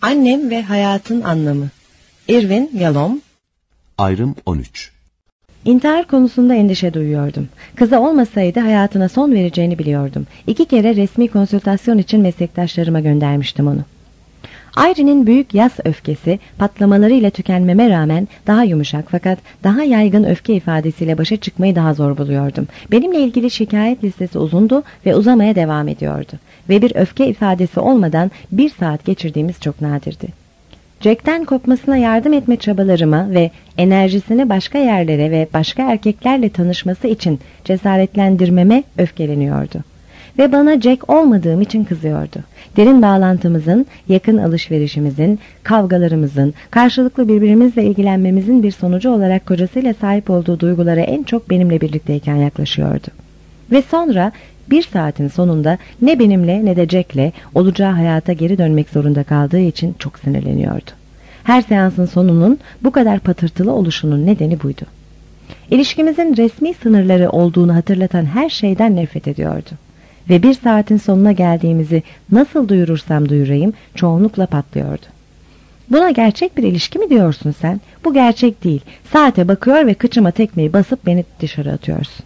Annem ve hayatın anlamı. Irvin Yalom. Ayrım 13. İntihar konusunda endişe duyuyordum. Kızı olmasaydı hayatına son vereceğini biliyordum. 2 kere resmi konsültasyon için meslektaşlarıma göndermiştim onu. Ayrin'in büyük yas öfkesi patlamalarıyla tükenmeme rağmen daha yumuşak fakat daha yaygın öfke ifadesiyle başa çıkmayı daha zor buluyordum. Benimle ilgili şikayet listesi uzundu ve uzamaya devam ediyordu. Ve bir öfke ifadesi olmadan 1 saat geçirdiğimiz çok nadirdi. Jack'ten kopmasına yardım etme çabalarıma ve enerjisini başka yerlere ve başka erkeklerle tanışması için cesaretlendirmeme öfkeleniyordu. Ve bana Jack olmadığım için kızıyordu. Derin bağlantımızın, yakın alışverişimizin, kavgalarımızın, karşılıklı birbirimizle ilgilenmemizin bir sonucu olarak kocasıyla sahip olduğu duygulara en çok benimle birlikteyken yaklaşıyordu. Ve sonra 1 saatin sonunda ne benimle ne de Jack'le olacağı hayata geri dönmek zorunda kaldığı için çok sinirleniyordu. Her seansın sonunun bu kadar patırtılı oluşunun nedeni buydu. İlişkimizin resmi sınırları olduğunu hatırlatan her şeyden nefret ediyordu. Ve 1 saatin sonuna geldiğimizi nasıl duyurursam duyurayım çoğunlukla patlıyordu. Buna gerçek bir ilişki mi diyorsun sen? Bu gerçek değil. Saate bakıyor ve kıçıma tekmeyi basıp beni dışarı atıyorsun.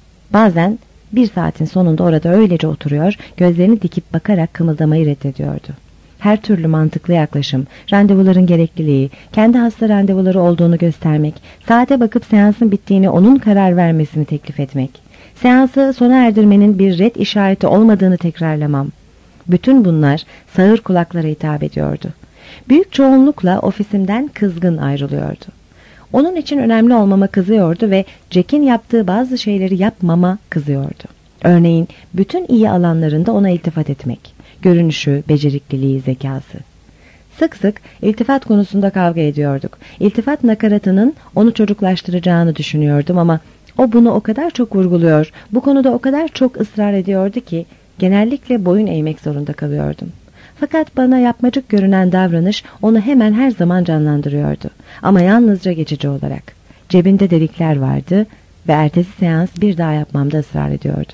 Bazen 1 saatin sonunda orada öylece oturuyor, gözlerini dikip bakarak kımıldamayı reddediyordu. Her türlü mantıklı yaklaşım, randevuların gerekliliği, kendi hasta randevuları olduğunu göstermek, saate bakıp seansın bittiğini onun karar vermesini teklif etmek, seansı sona erdirmenin bir red işareti olmadığını tekrarlamam. Bütün bunlar sağır kulaklara hitap ediyordu. Büyük çoğunlukla ofisimden kızgın ayrılıyordu. Onun için önemli olmama kızıyordu ve Jack'in yaptığı bazı şeyleri yapmama kızıyordu. Örneğin bütün iyi alanlarında ona iltifat etmek, görünüşü, becerikliliği, zekası. Sık sık iltifat konusunda kavga ediyorduk. İltifat nakaratının onu çocuklaştıracağını düşünüyordum ama o bunu o kadar çok vurguluyor, bu konuda o kadar çok ısrar ediyordu ki genellikle boyun eğmek zorunda kalıyordum. Fakat bana yapmacık görünen davranış onu hemen her zaman canlandırıyordu. Ama yalnızca geçici olarak. Cebinde delikler vardı ve ertesi seans bir daha yapmamda ısrar ediyordu.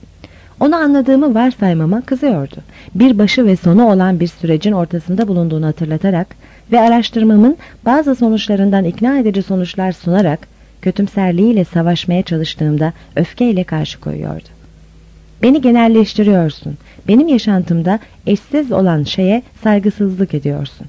Onu anladığımı varsaymama kızıyordu. Bir başı ve sonu olan bir sürecin ortasında bulunduğunu hatırlatarak ve araştırmamın bazı sonuçlarından ikna edici sonuçlar sunarak kötümserliğiyle savaşmaya çalıştığımda öfkeyle karşı koyuyordu. Beni genelleştiriyorsun. Benim yaşantımda eşsiz olan şeye saygısızlık ediyorsun.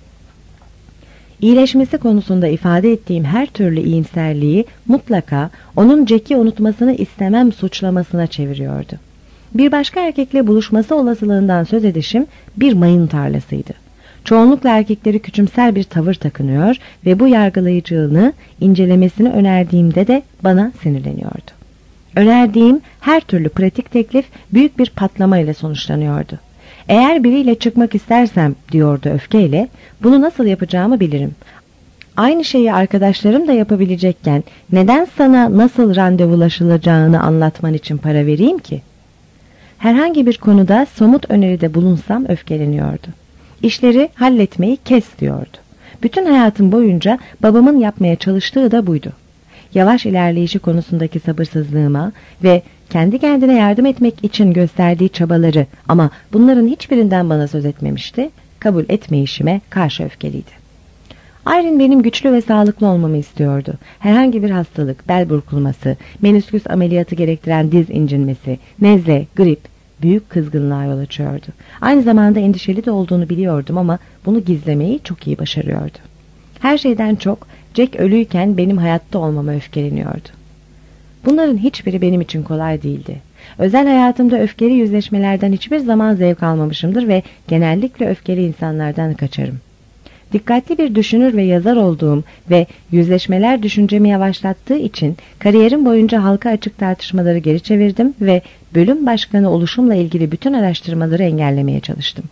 İyileşmesi konusunda ifade ettiğim her türlü iyimserliği mutlaka onun Jack'i unutmasını istemem suçlamasına çeviriyordu. Bir başka erkekle buluşması olasılığından söz edişim bir mayın tarlasıydı. Çoğunlukla erkekleri küçümser bir tavır takınıyor ve bu yargılayıcılığını incelemesini önerdiğimde de bana sinirleniyordu. Önerdiğim her türlü pratik teklif büyük bir patlama ile sonuçlanıyordu. Eğer biriyle çıkmak istersem, diyordu öfkeyle, bunu nasıl yapacağımı bilirim. Aynı şeyi arkadaşlarım da yapabilecekken neden sana nasıl randevulaşılacağını anlatman için para vereyim ki? Herhangi bir konuda somut öneride bulunsam öfkeleniyordu. İşleri halletmeyi kes diyordu. Bütün hayatım boyunca babamın yapmaya çalıştığı da buydu. Yavaş ilerleyişi konusundaki sabırsızlığıma ve kendi kendine yardım etmek için gösterdiği çabaları ama bunların hiçbirinden bana söz etmemişti, kabul etmeyişime karşı öfkeliydi. Irvin benim güçlü ve sağlıklı olmamı istiyordu. Herhangi bir hastalık, bel burkulması, menisküs ameliyatı gerektiren diz incinmesi, nezle, grip büyük kızgınlığa yol açıyordu. Aynı zamanda endişeli de olduğunu biliyordum ama bunu gizlemeyi çok iyi başarıyordu. Her şeyden çok Jack ölüyken benim hayatta olmama öfkeleniyordu. Bunların hiçbiri benim için kolay değildi. Özel hayatımda öfkeli yüzleşmelerden hiçbir zaman zevk almamışımdır ve genellikle öfkeli insanlardan kaçarım. Dikkatli bir düşünür ve yazar olduğum ve yüzleşmeler düşüncemi yavaşlattığı için kariyerim boyunca halka açık tartışmaları geri çevirdim ve bölüm başkanı oluşumla ilgili bütün araştırmaları engellemeye çalıştım.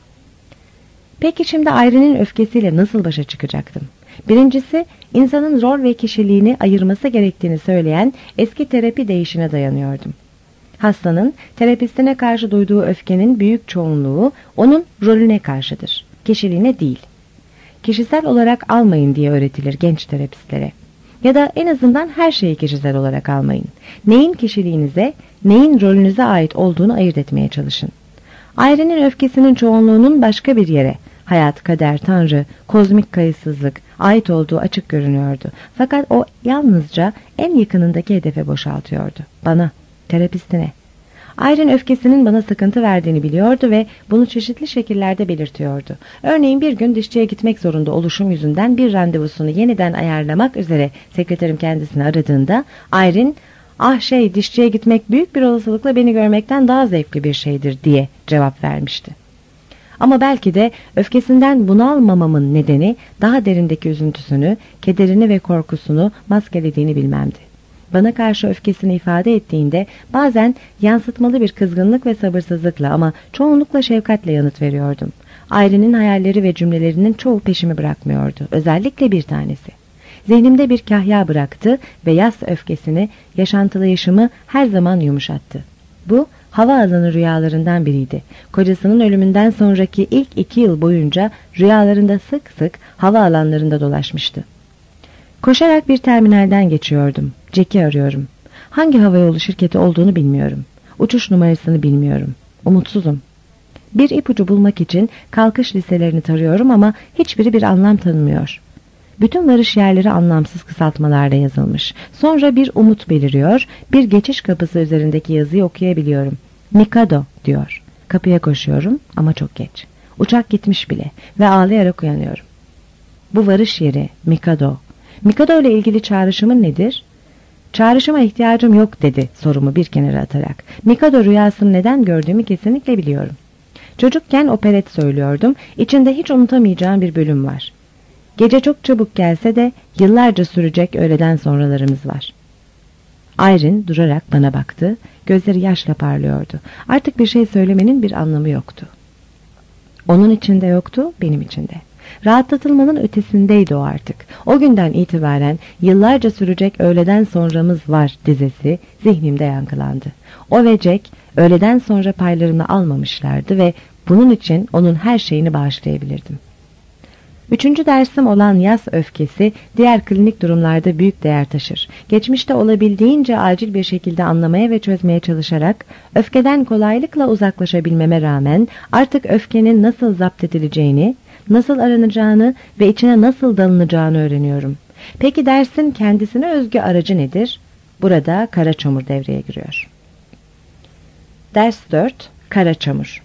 Peki şimdi Irvin'in öfkesiyle nasıl başa çıkacaktım? Birincisi, insanın rol ve kişiliğini ayırması gerektiğini söyleyen eski terapi deyişine dayanıyordum. Hastanın terapistine karşı duyduğu öfkenin büyük çoğunluğu onun rolüne karşıdır, kişiliğine değil. Kişisel olarak almayın diye öğretilir genç terapistlere. Ya da en azından her şeyi kişisel olarak almayın. Neyin kişiliğinize, neyin rolünüze ait olduğunu ayırt etmeye çalışın. Irvin'in öfkesinin çoğunluğunun başka bir yere, Hayat, kader, tanrı, kozmik kayıtsızlık ait olduğu açık görünüyordu. Fakat o yalnızca en yakınındaki hedefe boşaltıyordu. Bana, terapistine. Irene öfkesinin bana sıkıntı verdiğini biliyordu ve bunu çeşitli şekillerde belirtiyordu. Örneğin bir gün dişçiye gitmek zorunda oluşum yüzünden bir randevusunu yeniden ayarlamak üzere sekreterim kendisini aradığında Irene, dişçiye gitmek büyük bir olasılıkla beni görmekten daha zevkli bir şeydir diye cevap vermişti. Ama belki de öfkesinden bunalmamamın nedeni daha derindeki üzüntüsünü, kederini ve korkusunu maskelediğini bilmemdi. Bana karşı öfkesini ifade ettiğinde bazen yansıtmalı bir kızgınlık ve sabırsızlıkla ama çoğunlukla şefkatle yanıt veriyordum. Irene'in hayalleri ve cümlelerinin çoğu peşimi bırakmıyordu. Özellikle bir tanesi. Zihnimde bir kahya bıraktı ve yas öfkesini, yaşantılayışımı her zaman yumuşattı. Bu, havaalanı rüyalarından biriydi. Kocasının ölümünden sonraki ilk 2 yıl boyunca rüyalarında sık sık havaalanlarında dolaşmıştı. Koşarak bir terminalden geçiyordum. Jack'i arıyorum. Hangi havayolu şirketi olduğunu bilmiyorum. Uçuş numarasını bilmiyorum. Umutsuzum. Bir ipucu bulmak için kalkış listelerini tarıyorum ama hiçbiri bir anlam tanımıyor. Bütün varış yerleri anlamsız kısaltmalarla yazılmış. Sonra bir umut beliriyor, bir geçiş kapısı üzerindeki yazıyı okuyabiliyorum. Mikado diyor. Kapıya koşuyorum ama çok geç. Uçak gitmiş bile ve ağlayarak uyanıyorum. Bu varış yeri Mikado. Mikado ile ilgili çağrışımın nedir? Çağrışıma ihtiyacım yok dedi sorumu bir kenara atarak. Mikado rüyasını neden gördüğümü kesinlikle biliyorum. Çocukken operet söylüyordum. İçinde hiç unutamayacağım bir bölüm var. Gece çok çabuk gelse de yıllarca sürecek öğleden sonralarımız var. Irene durarak bana baktı. Gözleri yaşla parlıyordu. Artık bir şey söylemenin bir anlamı yoktu. Onun içinde yoktu, benim içinde. Rahatlatılmanın ötesindeydi o artık. O günden itibaren yıllarca sürecek öğleden sonramız var dizesi zihnimde yankılandı. O ve Jack öğleden sonra paylarını almamışlardı ve bunun için onun her şeyini bağışlayabilirdim. 3. dersim olan yas öfkesi diğer klinik durumlarda büyük değer taşır. Geçmişte olabildiğince acil bir şekilde anlamaya ve çözmeye çalışarak öfkeden kolaylıkla uzaklaşabilmeme rağmen artık öfkenin nasıl zapt edileceğini, nasıl aranacağını ve içine nasıl dalınacağını öğreniyorum. Peki dersin kendisine özgü aracı nedir? Burada kara çamur devreye giriyor. Ders 4. Kara çamur.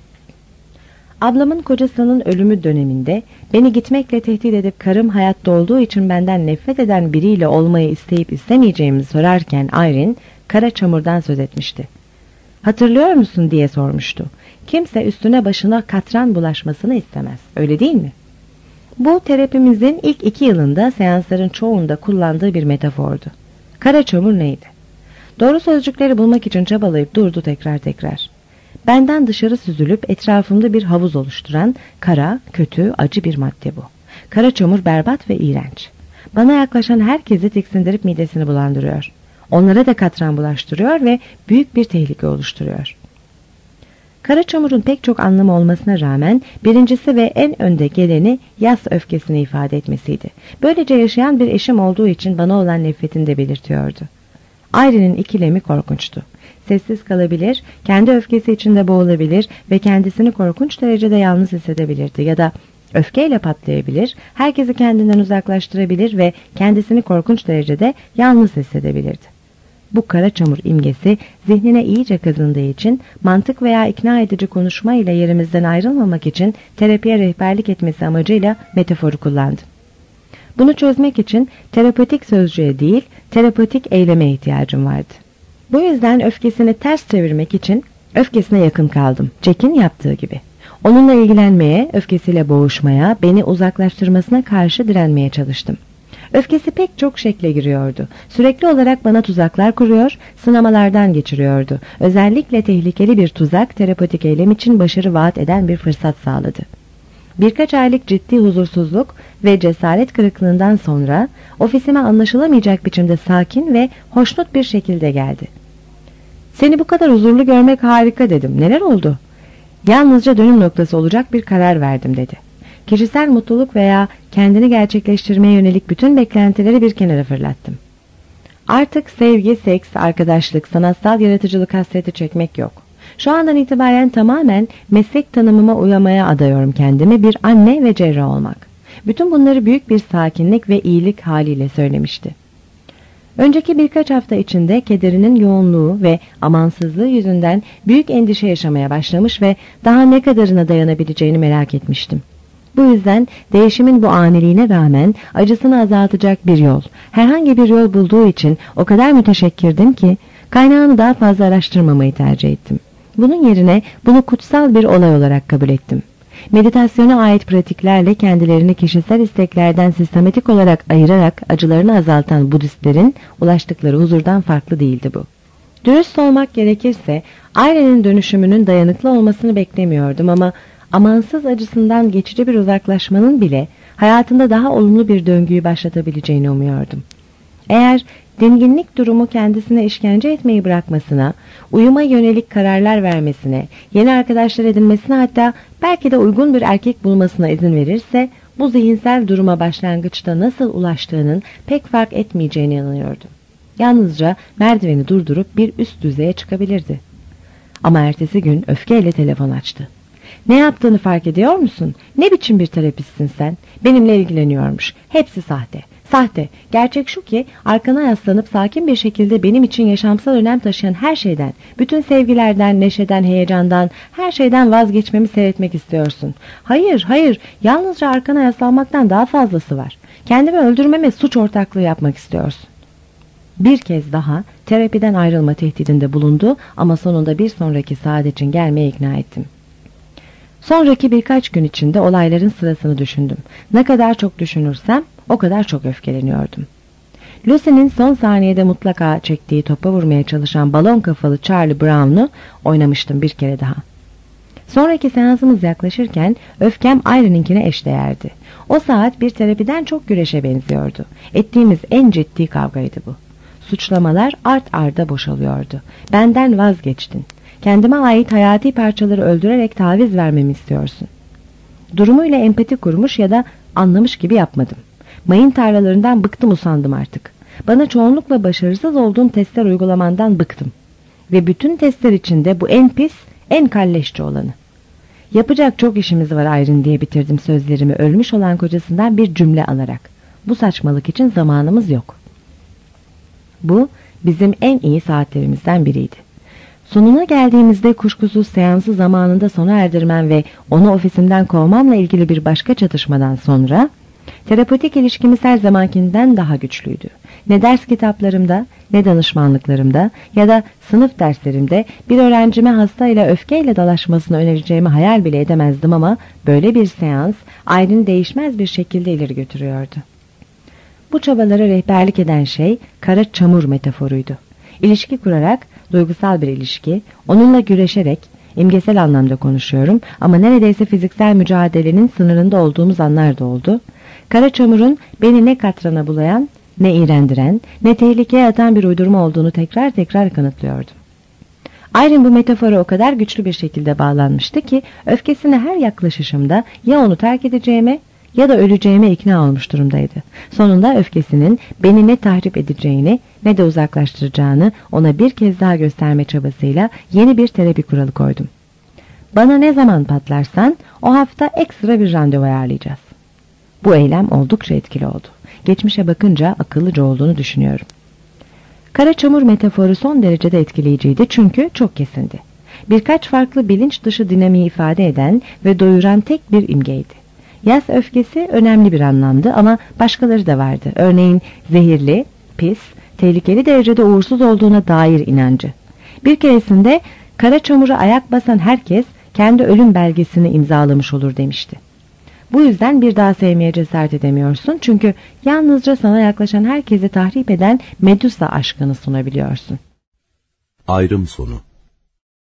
Ablamın kocasının ölümü döneminde beni gitmekle tehdit edip karım hayatta olduğu için benden nefret eden biriyle olmayı isteyip istemeyeceğimi sorarken Irene kara çamurdan söz etmişti. Hatırlıyor musun diye sormuştu. Kimse üstüne başına katran bulaşmasını istemez. Öyle değil mi? Bu terapimizin ilk 2 yılında seansların çoğunda kullandığı bir metafordu. Kara çamur neydi? Doğru sözcükleri bulmak için çabalayıp durdu tekrar. Benden dışarı süzülüp etrafımda bir havuz oluşturan kara, kötü, acı bir madde bu. Kara çamur berbat ve iğrenç. Bana yaklaşan herkesi tiksindirip midesini bulandırıyor. Onlara da katran bulaştırıyor ve büyük bir tehlike oluşturuyor. Kara çamurun pek çok anlamı olmasına rağmen birincisi ve en önde geleni yas öfkesini ifade etmesiydi. Böylece yaşayan bir eşim olduğu için bana olan nefretini de belirtiyordu. Irene'in ikilemi korkunçtu. Sessiz kalabilir, kendi öfkesi içinde boğulabilir ve kendisini korkunç derecede yalnız hissedebilirdi ya da öfkeyle patlayabilir, herkesi kendinden uzaklaştırabilir ve kendisini korkunç derecede yalnız hissedebilirdi. Bu kara çamur imgesi zihnine iyice kazındığı için mantık veya ikna edici konuşma ile yerimizden ayrılmamak için terapiye rehberlik etmesi amacıyla metaforu kullandım. Bunu çözmek için terapötik sözcüğe değil, terapötik eyleme ihtiyacım vardı. Bu yüzden öfkesini ters çevirmek için öfkesine yakın kaldım. Jack'in yaptığı gibi. Onunla ilgilenmeye, öfkesiyle boğuşmaya, beni uzaklaştırmasına karşı direnmeye çalıştım. Öfkesi pek çok şekle giriyordu. Sürekli olarak bana tuzaklar kuruyor, sınamalardan geçiriyordu. Özellikle tehlikeli bir tuzak terapötik eylem için başarı vaat eden bir fırsat sağladı. Birkaç aylık ciddi huzursuzluk ve cesaret kırıklığından sonra ofisime anlaşılamayacak biçimde sakin ve hoşnut bir şekilde geldi. "Seni bu kadar huzurlu görmek harika," dedim. "Neler oldu?" "Yalnızca dönüm noktası olacak bir karar verdim," dedi. Kişisel mutluluk veya kendini gerçekleştirmeye yönelik bütün beklentileri bir kenara fırlattım. Artık sevgi, seks, arkadaşlık, sanatsal yaratıcılık hasreti çekmek yok. Şu andan itibaren tamamen meslek tanımıma uyamaya adıyorum kendimi, bir anne ve cerrah olmak. Bütün bunları büyük bir sakinlik ve iyilik haliyle söylemişti. Önceki birkaç hafta içinde kederinin yoğunluğu ve amansızlığı yüzünden büyük endişe yaşamaya başlamış ve daha ne kadarına dayanabileceğini merak etmiştim. Bu yüzden değişimin bu aniliğine rağmen acısını azaltacak bir yol, herhangi bir yol bulduğu için o kadar müteşekkirdim ki kaynağını daha fazla araştırmamayı tercih ettim. Bunun yerine bunu kutsal bir olay olarak kabul ettim. Meditasyona ait pratiklerle kendilerini kişisel isteklerden sistematik olarak ayırarak acılarını azaltan Budistlerin ulaştıkları huzurdan farklı değildi bu. Dürüst olmak gerekirse Ayren'in dönüşümünün dayanıklı olmasını beklemiyordum ama amansız acısından geçici bir uzaklaşmanın bile hayatında daha olumlu bir döngüyü başlatabileceğini umuyordum. Eğer dinginlik durumu kendisine işkence etmeyi bırakmasına, uyuma yönelik kararlar vermesine, yeni arkadaşlar edinmesine, hatta belki de uygun bir erkek bulmasına izin verirse, bu zihinsel duruma başlangıçta nasıl ulaştığının pek fark etmeyeceğine inanıyordum. Yalnızca merdiveni durdurup bir üst düzeye çıkabilirdi. Ama ertesi gün öfkeyle telefon açtı. "Ne yaptığını fark ediyor musun? Ne biçim bir terapistsin sen? Benimle ilgileniyormuş. Hepsi sahte. Sahte. Gerçek şu ki arkana yaslanıp sakin bir şekilde benim için yaşamsal önem taşıyan her şeyden, bütün sevgilerden, neşeden, heyecandan, her şeyden vazgeçmemi seyretmek istiyorsun. Hayır, hayır. Yalnızca arkana yaslanmaktan daha fazlası var. Kendimi öldürmeme suç ortaklığı yapmak istiyorsun." Bir kez daha terapiden ayrılma tehdidinde bulundu ama sonunda bir sonraki saat için gelmeye ikna ettim. Sonraki birkaç gün içinde olayların sırasını düşündüm. Ne kadar çok düşünürsem o kadar çok öfkeleniyordum. Lucy'nin son saniyede mutlaka çektiği topa vurmaya çalışan balon kafalı Charlie Brown'u oynamıştım bir kere daha. Sonraki seansımız yaklaşırken öfkem Irene'inkine eşdeğerdi. O saat bir terapiden çok güreşe benziyordu. Ettiğimiz en ciddi kavgaydı bu. Suçlamalar art arda boşalıyordu. "Benden vazgeçtin. Kendime ait hayati parçaları öldürerek taviz vermemi istiyorsun." Durumuyla empati kurmuş ya da anlamış gibi yapmadım. Mayın tarlalarından bıktım, usandım artık. Bana çoğunlukla başarısız olduğum testler uygulamandan bıktım. Ve bütün testler içinde bu en pis, en kalleşçe olanı. "Yapacak çok işimiz var Irene" diye bitirdim sözlerimi ölmüş olan kocasından bir cümle alarak. "Bu saçmalık için zamanımız yok." Bu bizim en iyi saatlerimizden biriydi. Sonuna geldiğimizde kuşkusuz seansı zamanında sona erdirmem ve onu ofisimden kovmamla ilgili bir başka çatışmadan sonra terapötik ilişkimiz her zamankinden daha güçlüydü. Ne ders kitaplarımda, ne danışmanlıklarımda ya da sınıf derslerimde bir öğrencime hastayla öfkeyle dalaşmasını önereceğimi hayal bile edemezdim ama böyle bir seans Irene'i değişmez bir şekilde ileri götürüyordu. Bu çabalara rehberlik eden şey kara çamur metaforuydu. İlişki kurarak, duygusal bir ilişki, onunla güreşerek, imgesel anlamda konuşuyorum ama neredeyse fiziksel mücadelenin sınırında olduğumuz anlar da oldu. Kara çamurun beni ne katrana bulayan, ne iğrendiren, ne tehlikeye atan bir uydurma olduğunu tekrar tekrar kanıtlıyordum. Irene bu metafora o kadar güçlü bir şekilde bağlanmıştı ki öfkesine her yaklaşışımda ya onu terk edeceğime ya da öleceğime ikna olmuş durumdaydı. Sonunda öfkesinin beni ne tahrip edeceğini ne de uzaklaştıracağını ona bir kez daha gösterme çabasıyla yeni bir terapi kuralı koydum. "Bana ne zaman patlarsan o hafta ekstra bir randevu ayarlayacağız." Bu eylem oldukça etkili oldu. Geçmişe bakınca akıllıca olduğunu düşünüyorum. Kara çamur metaforu son derecede etkileyiciydi çünkü çok kesindi. Birkaç farklı bilinç dışı dinamiği ifade eden ve doyuran tek bir imgeydi. Yas öfkesi önemli bir anlamdı ama başkaları da vardı. Örneğin zehirli, pis, tehlikeli derecede uğursuz olduğuna dair inancı. Bir keresinde kara çamura ayak basan herkes kendi ölüm belgesini imzalamış olur demişti. Bu yüzden bir daha sevmeye cesaret edemiyorsun çünkü yalnızca sana yaklaşan herkesi tahrip eden Medusa aşkını sunabiliyorsun. Ayrım sonu.